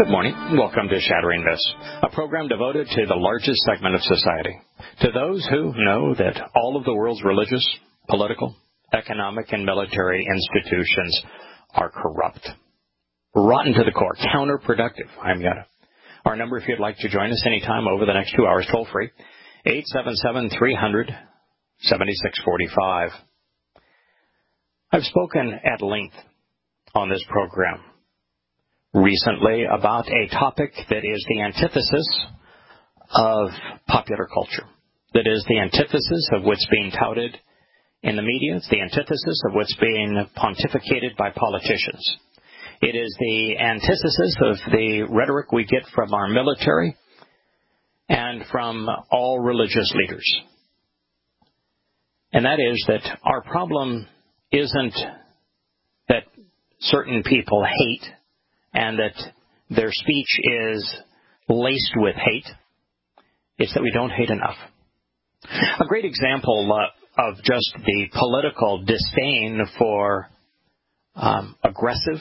Good morning. Welcome to Shattering Myths, a program devoted to the largest segment of society, to those who know that all of the world's religious, political, economic, and military institutions are corrupt, rotten to the core, counterproductive. I'm Yetta. Our number, if you'd like to join us anytime over the next 2 hours, toll-free, 877-300-7645. I've spoken at length on this program recently about a topic that is the antithesis of popular culture, that is the antithesis of what's being touted in the media. It's the antithesis of what's being pontificated by politicians. It is the antithesis of the rhetoric we get from our military and from all religious leaders. And that is that our problem isn't that certain people hate and that their speech is laced with hate. It's that we don't hate enough. A great example of just the political disdain for aggressive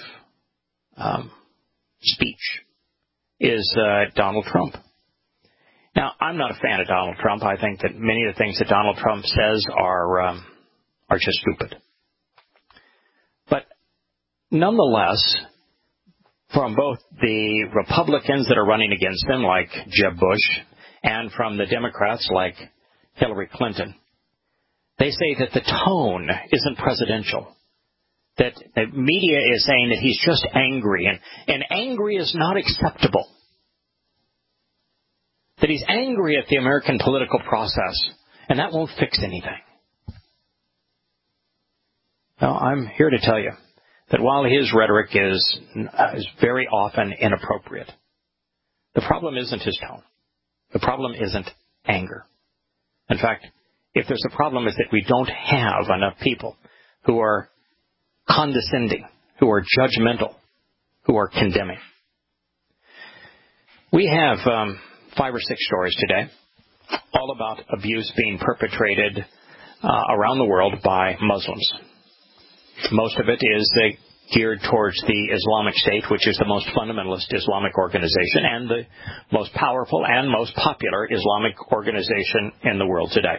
speech is Donald Trump. Now, I'm not a fan of Donald Trump. I think that many of the things that Donald Trump says are just stupid. But nonetheless, from both the Republicans that are running against him, like Jeb Bush, and from the Democrats, like Hillary Clinton, they say that the tone isn't presidential, that the media is saying that he's just angry, and angry is not acceptable, that he's angry at the American political process, and that won't fix anything. Well, I'm here to tell you that while his rhetoric is very often inappropriate, the problem isn't his tone. The problem isn't anger. In fact, if there's a problem, it's that we don't have enough people who are condescending, who are judgmental, who are condemning. We have 5 or 6 stories today, all about abuse being perpetrated around the world by Muslims. Most of it is geared towards the Islamic State, which is the most fundamentalist Islamic organization and the most powerful and most popular Islamic organization in the world today.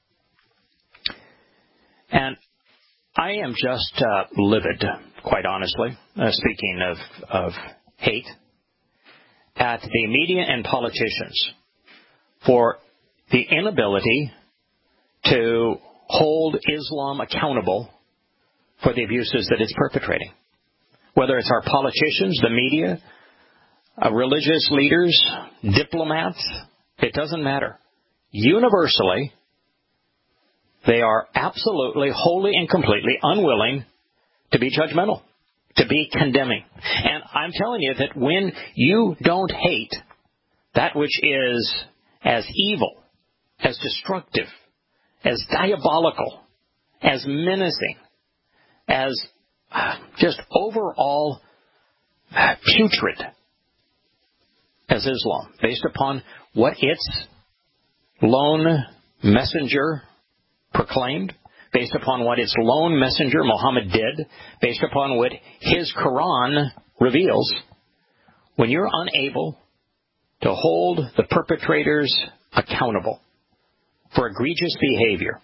And I am just livid, quite honestly, speaking of hate, at the media and politicians for the inability to hold Islam accountable for the abuses that it's perpetrating. Whether it's our politicians, the media, religious leaders, diplomats, it doesn't matter. Universally, they are absolutely, wholly, and completely unwilling to be judgmental, to be condemning. And I'm telling you that when you don't hate that which is as evil, as destructive, as diabolical, as menacing, as just overall putrid as Islam, based upon what its lone messenger proclaimed, based upon what its lone messenger Muhammad did, based upon what his Quran reveals, when you're unable to hold the perpetrators accountable for egregious behavior,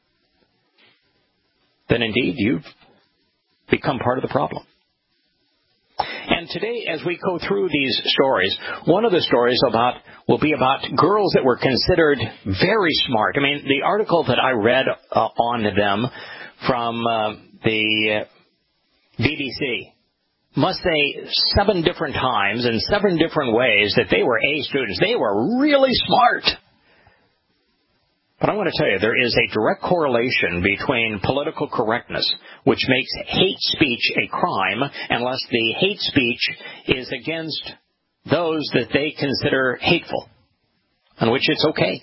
then indeed you've become part of the problem. And today, as we go through these stories, one of the stories will be about girls that were considered very smart. I mean, the article that I read on them from the BBC must say 7 different times in 7 different ways that they were A students. They were really smart. But I want to tell you, there is a direct correlation between political correctness, which makes hate speech a crime, unless the hate speech is against those that they consider hateful, on which it's okay.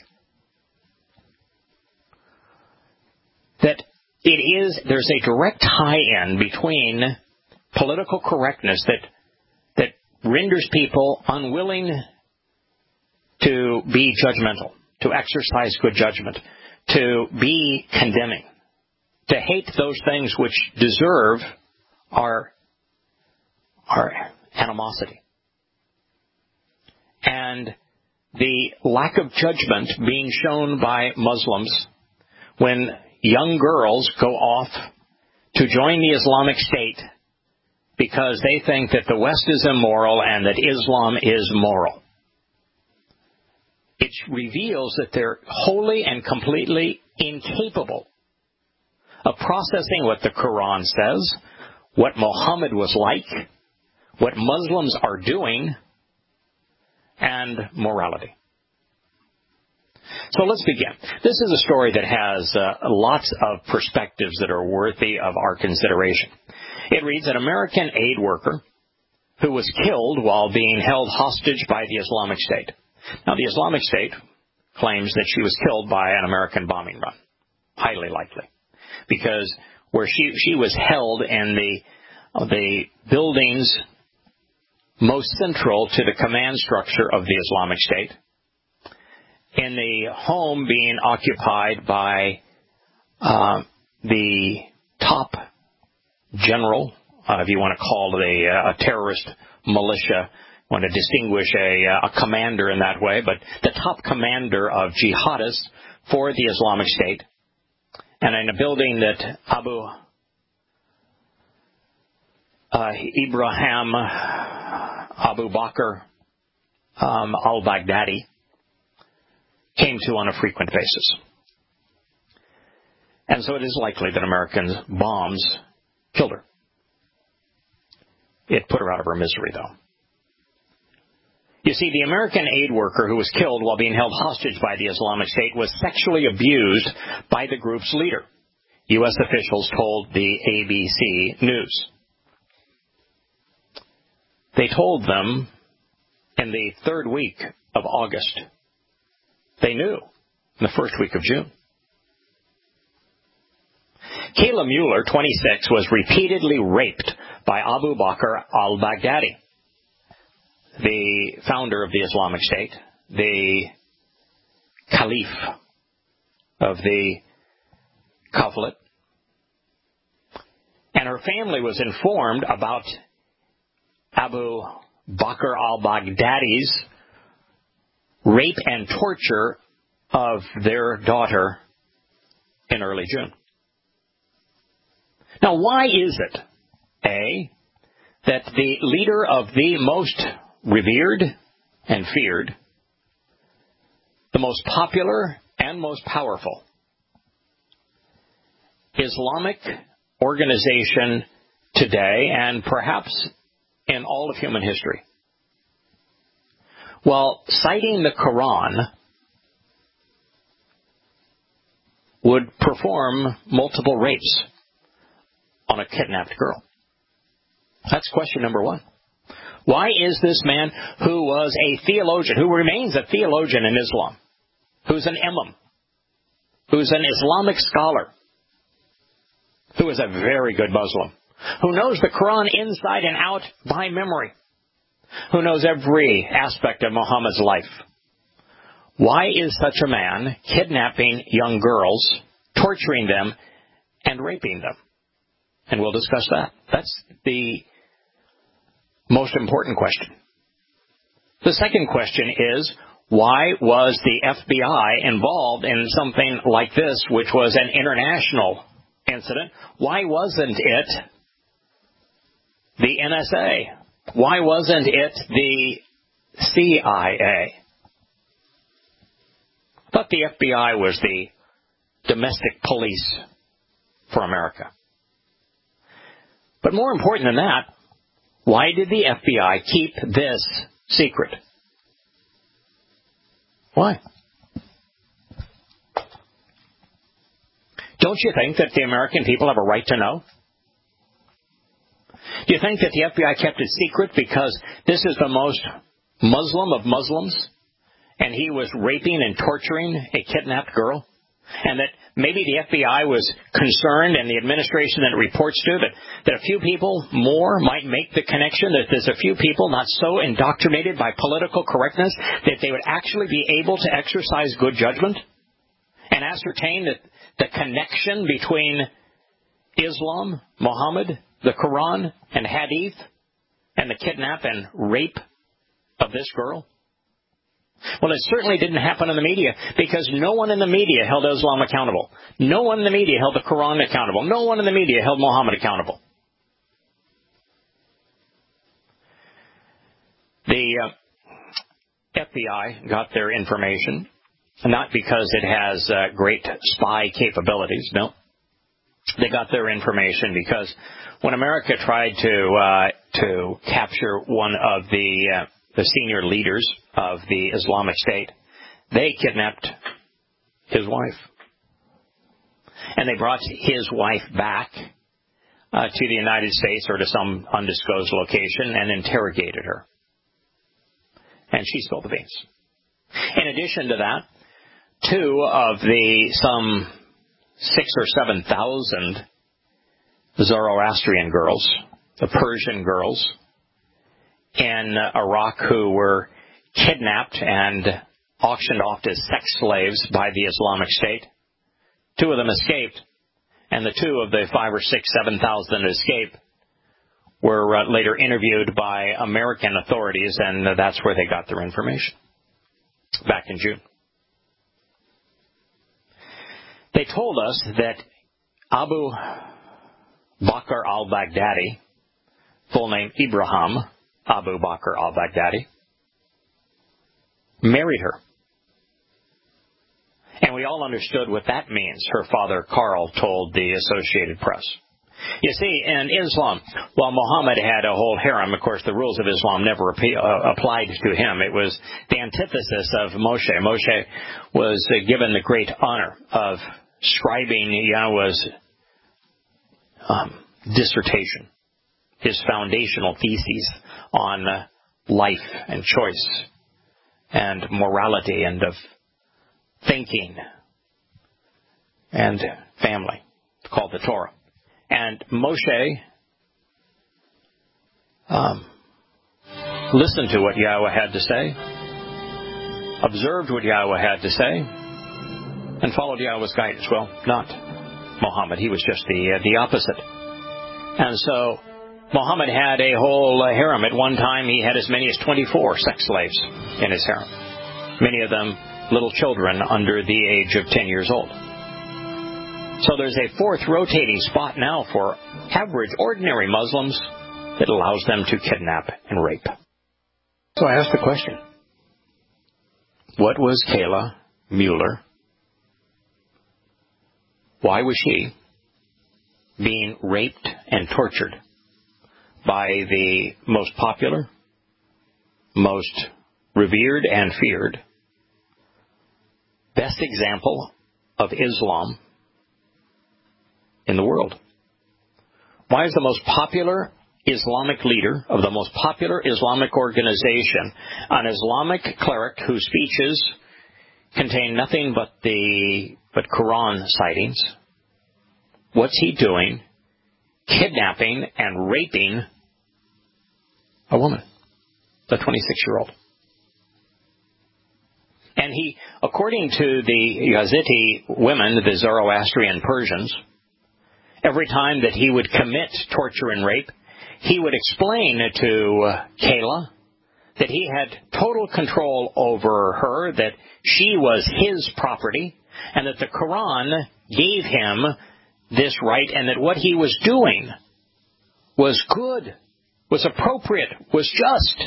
That there's a direct tie-in between political correctness that renders people unwilling to be judgmental, to exercise good judgment, to be condemning, to hate those things which deserve our animosity. and the lack of judgment being shown by Muslims when young girls go off to join the Islamic State because they think that the West is immoral and that Islam is moral. It reveals that they're wholly and completely incapable of processing what the Quran says, what Muhammad was like, what Muslims are doing, and morality. So let's begin. This is a story that has lots of perspectives that are worthy of our consideration. It reads, an American aid worker who was killed while being held hostage by the Islamic State. Now, the Islamic State claims that she was killed by an American bombing run. Highly likely. Because where she was held in the buildings most central to the command structure of the Islamic State, in the home being occupied by the top general, if you want to call it a terrorist militia, want to distinguish a commander in that way, but the top commander of jihadists for the Islamic State, and in a building that Ibrahim Abu Bakr al-Baghdadi came to on a frequent basis. And so it is likely that American bombs killed her. It put her out of her misery, though. You see, the American aid worker who was killed while being held hostage by the Islamic State was sexually abused by the group's leader, U.S. officials told the ABC News. They told them in the third week of August. They knew in the first week of June. Kayla Mueller, 26, was repeatedly raped by Abu Bakr al-Baghdadi, the founder of the Islamic State, the caliph of the Caliphate. And her family was informed about Abu Bakr al-Baghdadi's rape and torture of their daughter in early June. Now, why is it, A, that the leader of the most revered and feared, the most popular and most powerful Islamic organization today, and perhaps in all of human history, while citing the Quran, would perform multiple rapes on a kidnapped girl? That's question number one. Why is this man who was a theologian, who remains a theologian in Islam, who's an imam, who's an Islamic scholar, who is a very good Muslim, who knows the Quran inside and out by memory, who knows every aspect of Muhammad's life, why is such a man kidnapping young girls, torturing them, and raping them? And we'll discuss that. That's the most important question. The second question is, why was the FBI involved in something like this, which was an international incident? Why wasn't it the NSA? Why wasn't it the CIA? I thought the FBI was the domestic police for America. But more important than that, why did the FBI keep this secret? Why? Don't you think that the American people have a right to know? Do you think that the FBI kept it secret because this is the most Muslim of Muslims, and he was raping and torturing a kidnapped girl? And that maybe the FBI was concerned, and the administration that it reports to, that a few people more might make the connection, that there's a few people not so indoctrinated by political correctness that they would actually be able to exercise good judgment and ascertain that the connection between Islam, Muhammad, the Quran, and Hadith, and the kidnap and rape of this girl. Well, it certainly didn't happen in the media because no one in the media held Islam accountable. No one in the media held the Quran accountable. No one in the media held Muhammad accountable. The FBI got their information, not because it has great spy capabilities. No. They got their information because when America tried to capture one of the senior leaders of the Islamic State, they kidnapped his wife. And they brought his wife back to the United States or to some undisclosed location and interrogated her. And she spilled the beans. In addition to that, 2 of the some 6,000 or 7,000 Zoroastrian girls, the Persian girls in Iraq who were kidnapped and auctioned off as sex slaves by the Islamic State, 2 of them escaped, and the 2 of the 5,000 or 6,000, 7,000 that escaped were later interviewed by American authorities, and that's where they got their information, back in June. They told us that Abu Bakr al-Baghdadi, full name Ibrahim Abu Bakr al-Baghdadi, married her. And we all understood what that means, her father Carl told the Associated Press. You see, in Islam, while Muhammad had a whole harem, of course, the rules of Islam never applied to him. It was the antithesis of Moshe. Moshe was given the great honor of scribing Yahweh's dissertation, his foundational theses on life and choice and morality and of thinking and family, called the Torah. And Moshe listened to what Yahweh had to say, observed what Yahweh had to say, and followed Yahweh's guidance. Well, not Muhammad. He was just the opposite. And so Muhammad had a whole harem. At one time, he had as many as 24 sex slaves in his harem, many of them little children under the age of 10 years old. So there's a 4th rotating spot now for average, ordinary Muslims that allows them to kidnap and rape. So I asked the question, what was Kayla Mueller? Why was she being raped and tortured by the most popular, most revered and feared, best example of Islam in the world? Why is the most popular Islamic leader of the most popular Islamic organization an Islamic cleric whose speeches contain nothing but Quran sightings? What's he doing? Kidnapping and raping a woman, a 26-year-old. And he, according to the Yazidi women, the Zoroastrian Persians, every time that he would commit torture and rape, he would explain to Kayla that he had total control over her, that she was his property, and that the Quran gave him this right, and that what he was doing was good, was appropriate, was just,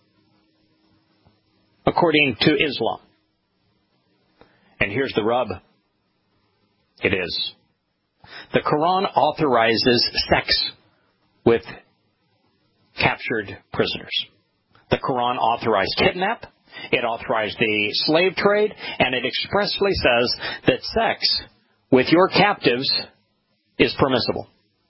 according to Islam. And here's the rub. It is. The Quran authorizes sex with captured prisoners. The Quran authorized kidnap. It authorized the slave trade. And it expressly says that sex with your captives is permissible.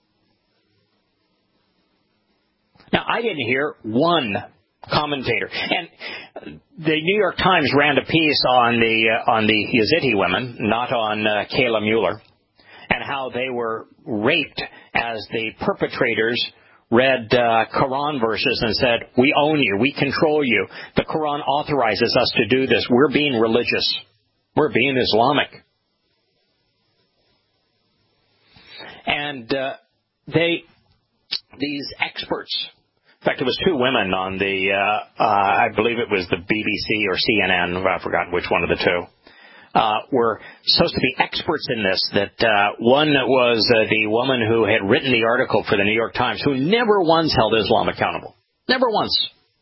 Now, I didn't hear one commentator. And the New York Times ran a piece on the Yazidi women, not on Kayla Mueller, and how they were raped as the perpetrators read Quran verses and said, we own you, we control you. The Quran authorizes us to do this. We're being religious. We're being Islamic. And these experts In fact, it was two women on the, I believe it was the BBC or CNN, I've forgotten which one of the two, were supposed to be experts in this. That one was the woman who had written the article for the New York Times, who never once held Islam accountable. Never once.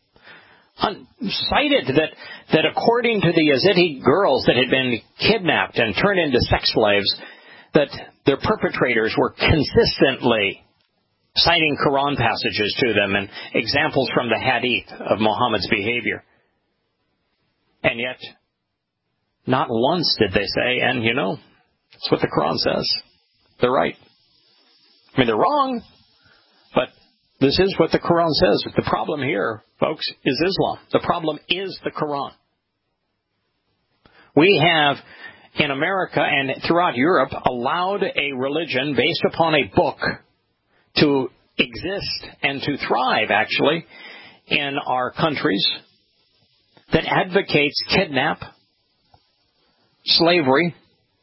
Cited that according to the Yazidi girls that had been kidnapped and turned into sex slaves, that their perpetrators were consistently citing Quran passages to them and examples from the Hadith of Muhammad's behavior. And yet, not once did they say, and that's what the Quran says. They're right. I mean, they're wrong, but this is what the Quran says. The problem here, folks, is Islam. The problem is the Quran. We have, in America and throughout Europe, allowed a religion based upon a book to exist and to thrive, actually, in our countries that advocates kidnap, slavery,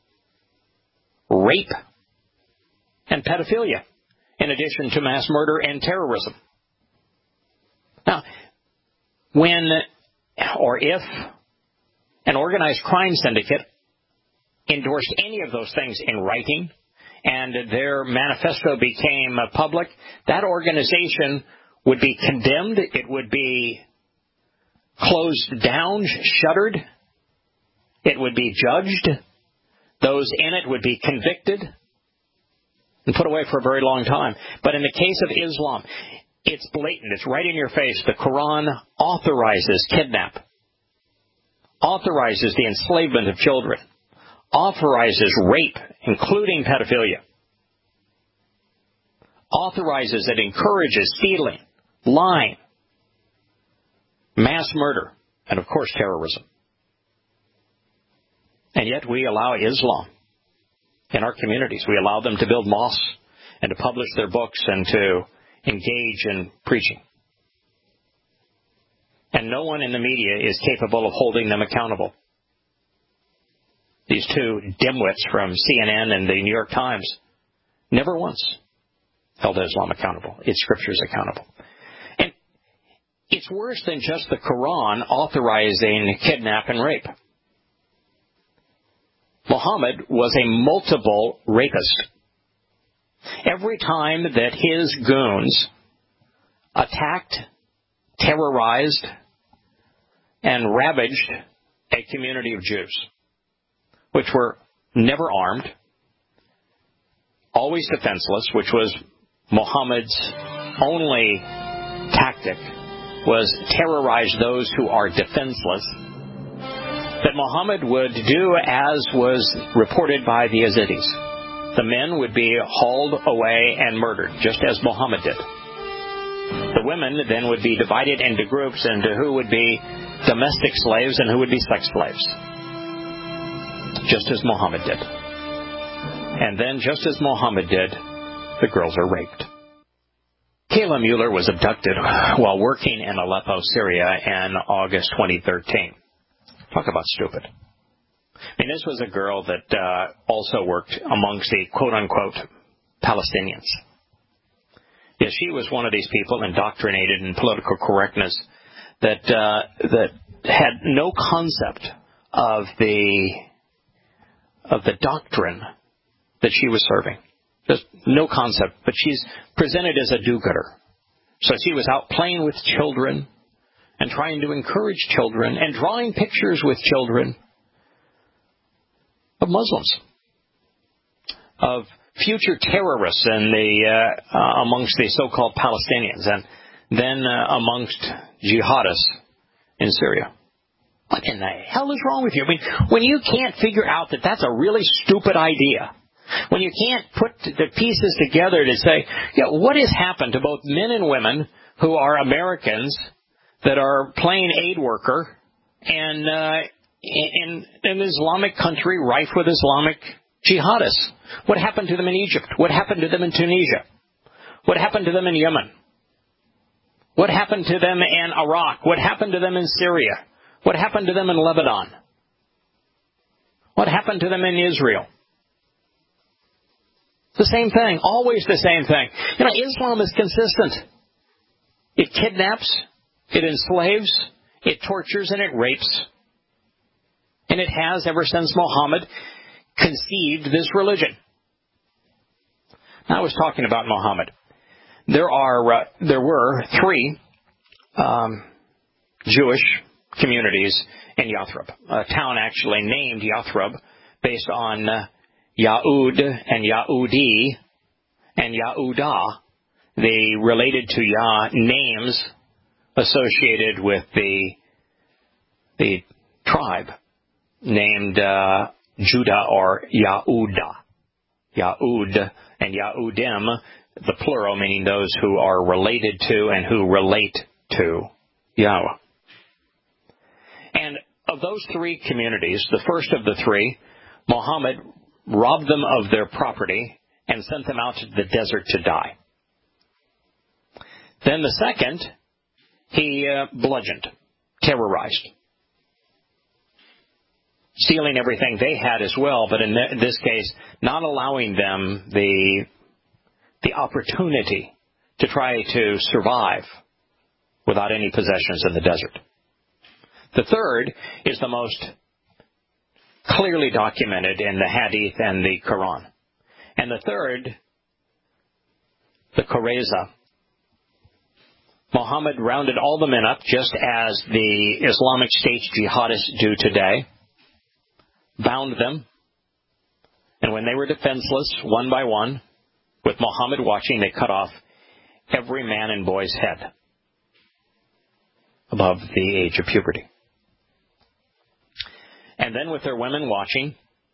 rape, and pedophilia, in addition to mass murder and terrorism. Now, when or if an organized crime syndicate endorsed any of those things in writing and their manifesto became public, that organization would be condemned. It would be closed down, shuttered. It would be judged. Those in it would be convicted and put away for a very long time. But in the case of Islam, it's blatant. It's right in your face. The Quran authorizes kidnap, authorizes the enslavement of children, authorizes rape, including pedophilia, authorizes and encourages stealing, lying, mass murder, and, of course, terrorism. And yet we allow Islam in our communities. We allow them to build mosques and to publish their books and to engage in preaching. And no one in the media is capable of holding them accountable. These two dimwits from CNN and the New York Times never once held Islam accountable, its scriptures accountable. And it's worse than just the Quran authorizing kidnap and rape. Muhammad was a multiple rapist. Every time that his goons attacked, terrorized, and ravaged a community of Jews, which were never armed, always defenseless, which was Muhammad's only tactic, was terrorize those who are defenseless, that Muhammad would do as was reported by the Yazidis. The men would be hauled away and murdered, just as Muhammad did. The women then would be divided into groups into who would be domestic slaves and who would be sex slaves, just as Muhammad did. And then, just as Muhammad did, the girls are raped. Kayla Mueller was abducted while working in Aleppo, Syria in August 2013. Talk about stupid. I mean, this was a girl that also worked amongst the quote-unquote Palestinians. Yes, she was one of these people indoctrinated in political correctness that had no concept of the doctrine that she was serving. Just no concept. But she's presented as a do-gooder. So she was out playing with children and trying to encourage children and drawing pictures with children of Muslims, of future terrorists in amongst the so-called Palestinians, and then amongst jihadists in Syria. What in the hell is wrong with you? I mean, when you can't figure out that that's a really stupid idea, when you can't put the pieces together to say, what has happened to both men and women who are Americans that are playing aid worker and in an Islamic country rife with Islamic jihadists? What happened to them in Egypt? What happened to them in Tunisia? What happened to them in Yemen? What happened to them in Iraq? What happened to them in Syria? What happened to them in Lebanon? What happened to them in Israel? The same thing. Always the same thing. Islam is consistent. It kidnaps, it enslaves, it tortures, and it rapes. And it has ever since Muhammad conceived this religion. Now, I was talking about Muhammad. There were 3 Jewish communities in Yathrib, a town actually named Yathrib based on Yahud and Yahudi and Yahudah, the related to Yah names associated with the tribe named Judah or Yahudah. Yahud and Yahudim, the plural, meaning those who are related to and who relate to Yahweh. And of those 3 communities, the first of the 3, Muhammad robbed them of their property and sent them out to the desert to die. Then the second, he bludgeoned, terrorized, stealing everything they had as well, but in this case, not allowing them the opportunity to try to survive without any possessions in the desert. The third is the most clearly documented in the Hadith and the Quran. And the third, the Qurayza. Muhammad rounded all the men up just as the Islamic State jihadists do today, bound them, and when they were defenseless, one by one, with Muhammad watching, they cut off every man and boy's head above the age of puberty. And then with their women watching,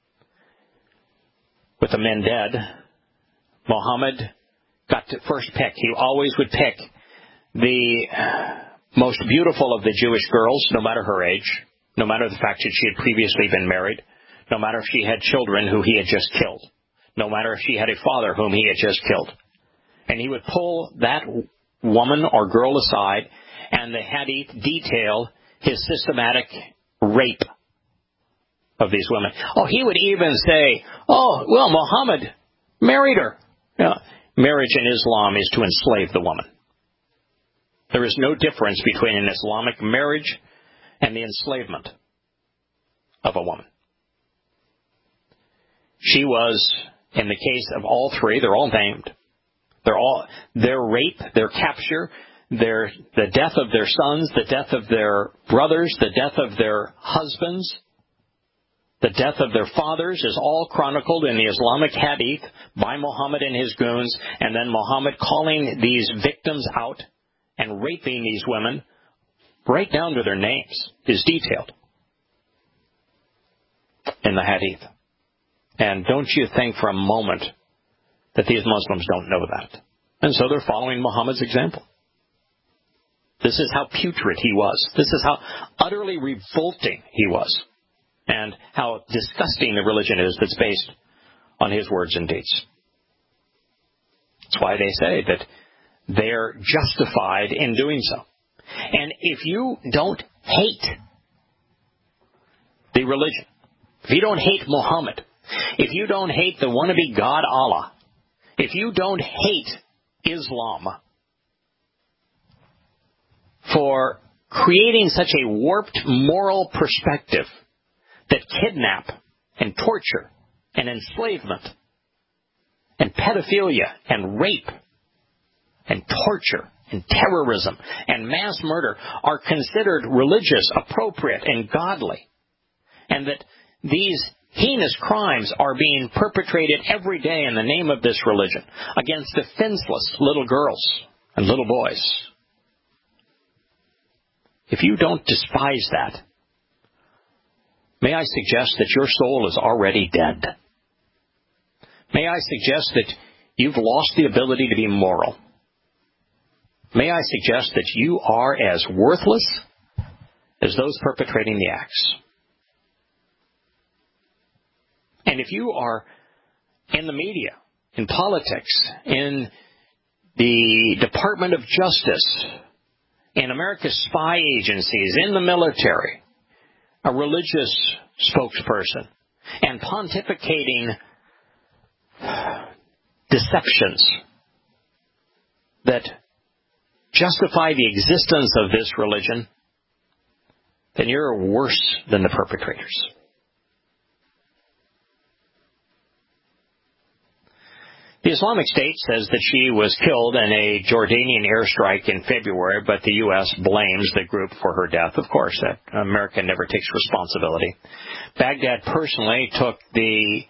with the men dead, Muhammad got to first pick. He always would pick the most beautiful of the Jewish girls, no matter her age, no matter the fact that she had previously been married, no matter if she had children who he had just killed, no matter if she had a father whom he had just killed. And he would pull that woman or girl aside, and the Hadith detail his systematic rape of these women. Oh, he would even say, oh, well, Muhammad married her. Marriage in Islam is to enslave the woman. There is no difference between an Islamic marriage and the enslavement of a woman. She was, in the case of all 3, they're all named. Their rape, their capture, the death of their sons, the death of their brothers, the death of their husbands, the death of their fathers is all chronicled in the Islamic Hadith by Muhammad and his goons, and then Muhammad calling these victims out and raping these women right down to their names is detailed in the Hadith. And don't you think for a moment that these Muslims don't know that. And so they're following Muhammad's example. This is how putrid he was. This is how utterly revolting he was. And how disgusting the religion is that's based on his words and deeds. That's why they say that they're justified in doing so. And if you don't hate the religion, if you don't hate Muhammad, if you don't hate the wannabe God Allah, if you don't hate Islam for creating such a warped moral perspective that kidnap and torture and enslavement and pedophilia and rape and torture and terrorism and mass murder are considered religious, appropriate, and godly, and that these heinous crimes are being perpetrated every day in the name of this religion against defenseless little girls and little boys. If you don't despise that, may I suggest that your soul is already dead. May I suggest that you've lost the ability to be moral. May I suggest that you are as worthless as those perpetrating the acts. And if you are in the media, in politics, in the Department of Justice, in America's spy agencies, in the military, a religious spokesperson, and pontificating deceptions that justify the existence of this religion, then you're worse than the perpetrators. The Islamic State says that she was killed in a Jordanian airstrike in February, but the U.S. blames the group for her death. Of course, America never takes responsibility. Baghdad personally took the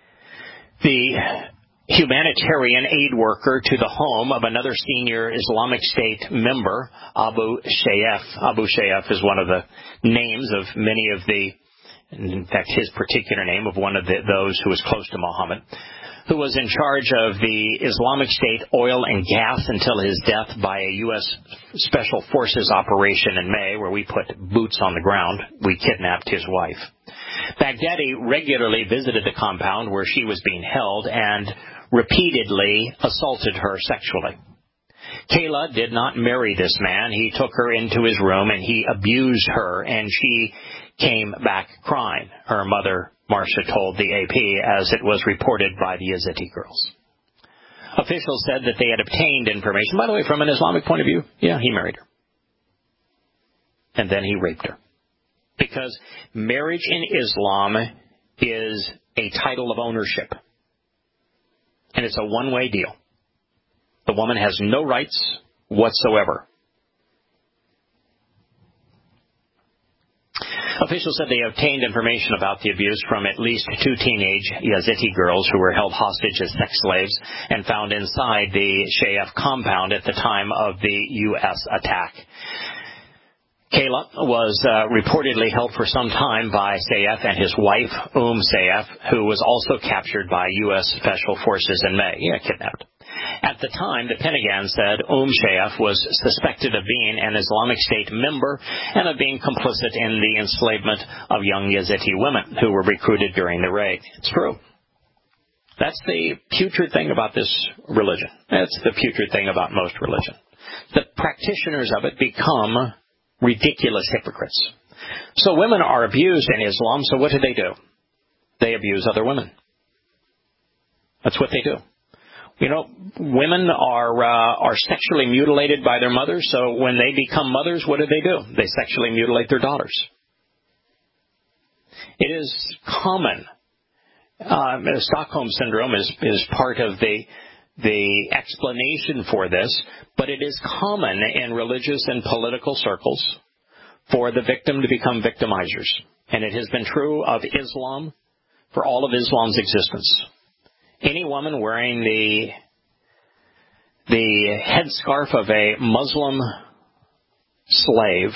humanitarian aid worker to the home of another senior Islamic State member, Abu Sayyaf. Abu Sayyaf is one of the names of many of in fact, his particular name of one of those who was close to Muhammad, who was in charge of the Islamic State oil and gas until his death by a U.S. Special Forces operation in May, where we put boots on the ground. We kidnapped his wife. Baghdadi regularly visited the compound where she was being held and repeatedly assaulted her sexually. Kayla did not marry this man. He took her into his room and he abused her, and she came back crying. Her mother, Marcia, told the AP, as it was reported by the Yazidi girls. Officials said that they had obtained information. By the way, from an Islamic point of view, yeah, he married her. And then he raped her. Because marriage in Islam is a title of ownership. And it's a one-way deal. The woman has no rights whatsoever. Officials said they obtained information about the abuse from at least 2 teenage Yazidi girls who were held hostage as sex slaves and found inside the Shayef compound at the time of the U.S. attack. Kayla was reportedly held for some time by Sayyaf and his wife, Sayyaf, who was also captured by U.S. Special Forces in May. Kidnapped. At the time, the Pentagon said Sayyaf was suspected of being an Islamic State member and of being complicit in the enslavement of young Yazidi women who were recruited during the raid. It's true. That's the putrid thing about this religion. That's the putrid thing about most religion. The practitioners of it become ridiculous hypocrites. So women are abused in Islam, so what do? They abuse other women. That's what they do. Women are sexually mutilated by their mothers, so when they become mothers, what do? They sexually mutilate their daughters. It is common. Stockholm Syndrome is part of the explanation for this, but it is common in religious and political circles for the victim to become victimizers. And it has been true of Islam for all of Islam's existence. Any woman wearing the headscarf of a Muslim slave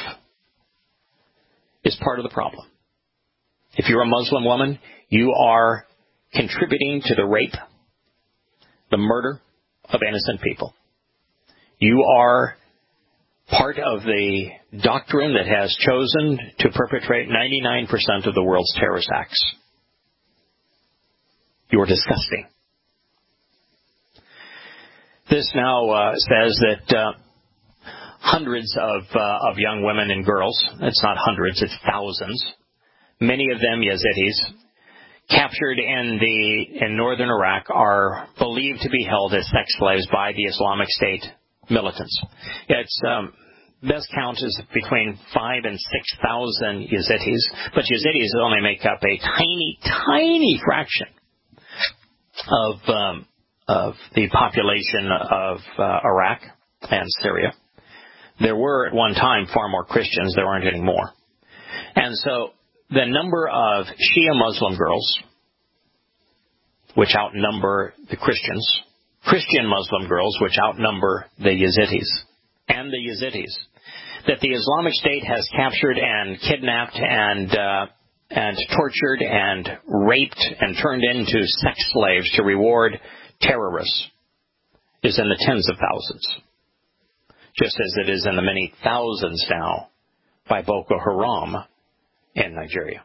is part of the problem. If you're a Muslim woman, you are contributing to the rape, the murder of innocent people. You are part of the doctrine that has chosen to perpetrate 99% of the world's terrorist acts. You are disgusting. This now says that hundreds of young women and girls, it's not hundreds, it's thousands, many of them Yazidis, captured in northern Iraq are believed to be held as sex slaves by the Islamic State militants. It's best count is between 5,000 and 6,000 Yazidis, but Yazidis only make up a tiny, tiny fraction of the population of Iraq and Syria. There were at one time far more Christians. There aren't any more. And so the number of Shia Muslim girls, which outnumber the Christians, Christian Muslim girls, which outnumber the Yazidis, and the Yazidis, that the Islamic State has captured and kidnapped and tortured and raped and turned into sex slaves to reward terrorists is in the tens of thousands, just as it is in the many thousands now by Boko Haram in Nigeria.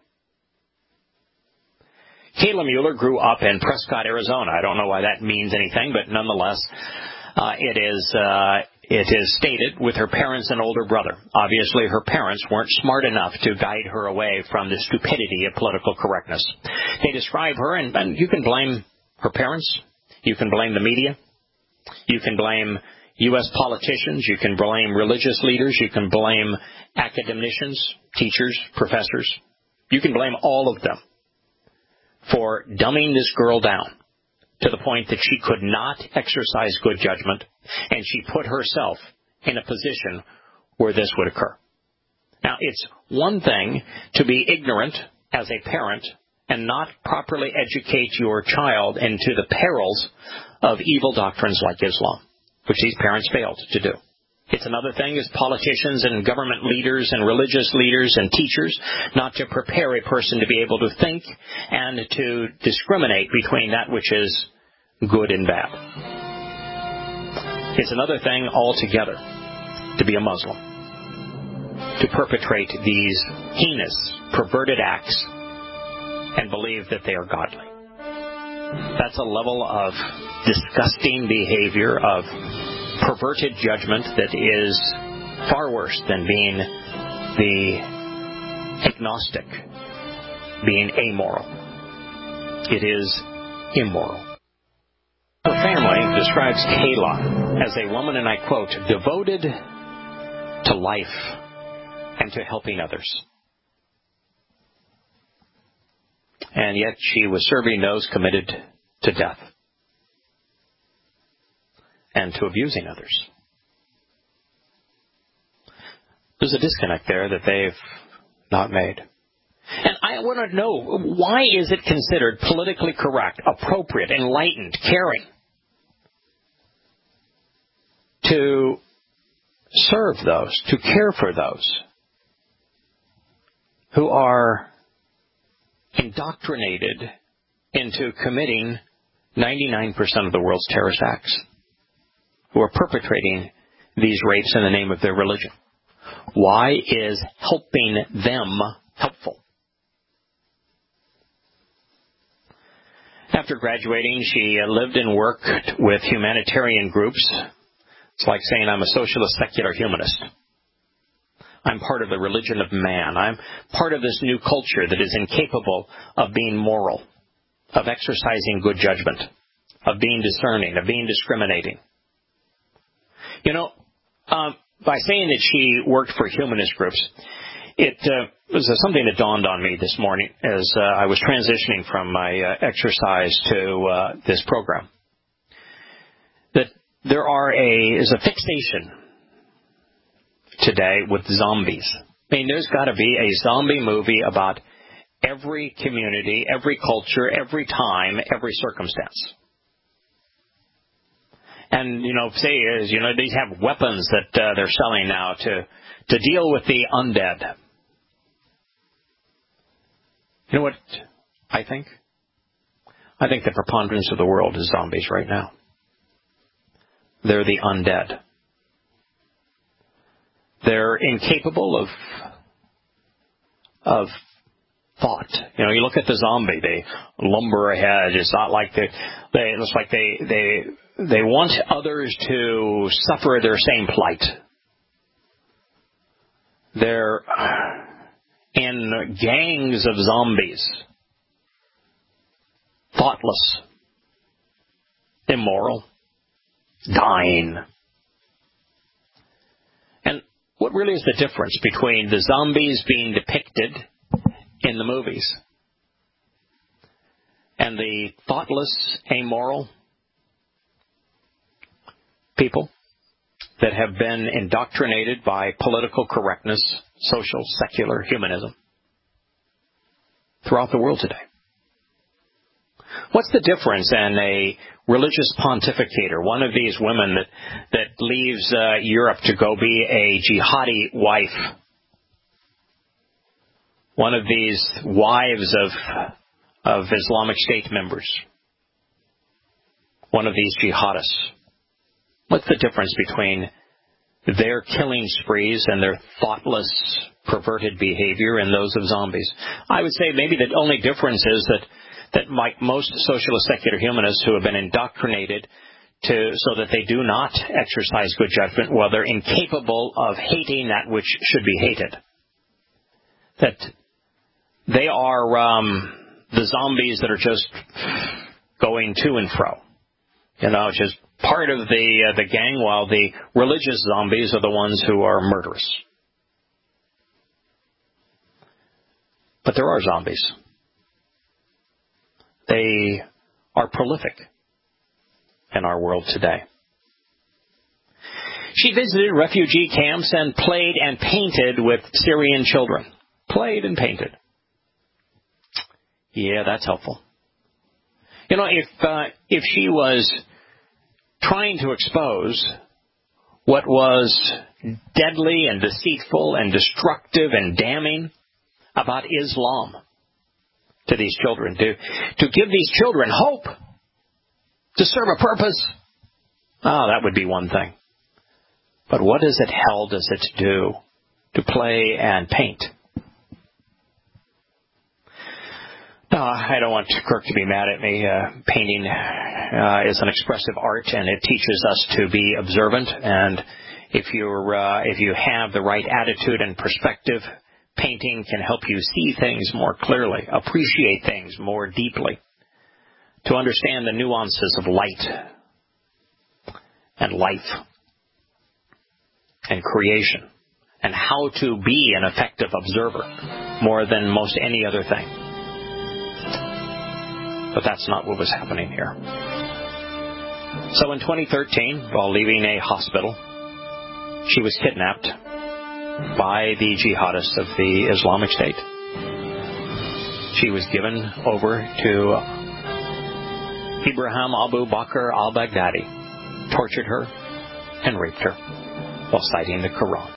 Kayla Mueller grew up in Prescott, Arizona. I don't know why that means anything, but nonetheless, it is stated with her parents and older brother. Obviously, her parents weren't smart enough to guide her away from the stupidity of political correctness. They describe her, and you can blame her parents. You can blame the media. You can blame U.S. politicians, you can blame religious leaders, you can blame academicians, teachers, professors. You can blame all of them for dumbing this girl down to the point that she could not exercise good judgment, and she put herself in a position where this would occur. Now, it's one thing to be ignorant as a parent and not properly educate your child into the perils of evil doctrines like Islam, which these parents failed to do. It's another thing as politicians and government leaders and religious leaders and teachers not to prepare a person to be able to think and to discriminate between that which is good and bad. It's another thing altogether to be a Muslim, to perpetrate these heinous, perverted acts and believe that they are godly. That's a level of disgusting behavior, of perverted judgment that is far worse than being the agnostic, being amoral. It is immoral. Her family describes Kayla as a woman, and I quote, devoted to life and to helping others. And yet she was serving those committed to death and to abusing others. There's a disconnect there that they've not made. And I want to know, why is it considered politically correct, appropriate, enlightened, caring to serve those, to care for those who are indoctrinated into committing 99% of the world's terrorist acts, who are perpetrating these rapes in the name of their religion? Why is helping them helpful? After graduating, she lived and worked with humanitarian groups. It's like saying I'm a socialist secular humanist. I'm part of the religion of man. I'm part of this new culture that is incapable of being moral, of exercising good judgment, of being discerning, of being discriminating. You know, by saying that she worked for humanist groups, it was something that dawned on me this morning as I was transitioning from my exercise to this program. That there is a fixation today with zombies. I mean, there's got to be a zombie movie about every community, every culture, every time, every circumstance. And, they have weapons that they're selling now to deal with the undead. You know what I think? I think the preponderance of the world is zombies right now. They're the undead. They're incapable of thought. You look at the zombie, they lumber ahead. It's not like it looks like they want others to suffer their same plight. They're in gangs of zombies. Thoughtless. Immoral. Dying. And what really is the difference between the zombies being depicted in the movies and the thoughtless, amoral people that have been indoctrinated by political correctness, social, secular humanism throughout the world today? What's the difference in a religious pontificator, one of these women that leaves Europe to go be a jihadi wife, one of these wives of Islamic State members, one of these jihadists? What's the difference between their killing sprees and their thoughtless, perverted behavior and those of zombies? I would say maybe the only difference is that like most socialist secular humanists who have been indoctrinated so that they do not exercise good judgment, well, they're incapable of hating that which should be hated. That they are the zombies that are just going to and fro, just part of the gang, while the religious zombies are the ones who are murderous. But there are zombies. They are prolific in our world today. She visited refugee camps and played and painted with Syrian children. Played and painted. Yeah, that's helpful. You know, if she was trying to expose what was deadly and deceitful and destructive and damning about Islam to these children, to give these children hope, to serve a purpose, that would be one thing. But what does it do to play and paint? No, I don't want Kirk to be mad at me. Painting is an expressive art, and it teaches us to be observant. And if you have the right attitude and perspective, painting can help you see things more clearly, appreciate things more deeply, to understand the nuances of light and life and creation, and how to be an effective observer more than most any other thing. But that's not what was happening here. So in 2013, while leaving a hospital, she was kidnapped by the jihadists of the Islamic State. She was given over to Ibrahim Abu Bakr al-Baghdadi, tortured her, and raped her while citing the Quran.